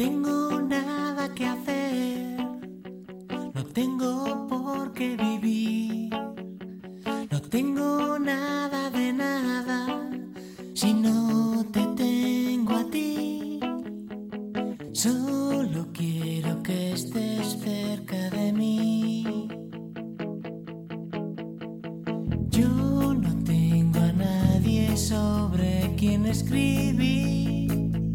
tengo nada que hacer, no tengo por qué vivir, no tengo nada de nada si no te tengo a ti. Solo quiero que estés cerca de mí. Yo no tengo a nadie sobre quien escribir,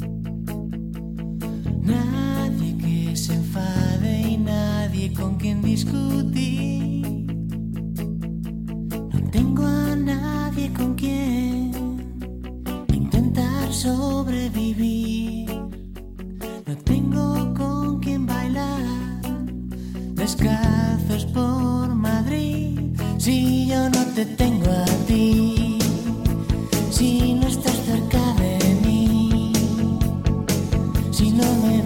nadie que se enfade y nadie con quien discutir. No tengo a nadie con quien intentar sobrevivir. No tengo con quien bailar descalzos por Madrid. Si yo no te tengo a ti, si no estás cerca de mí, si no me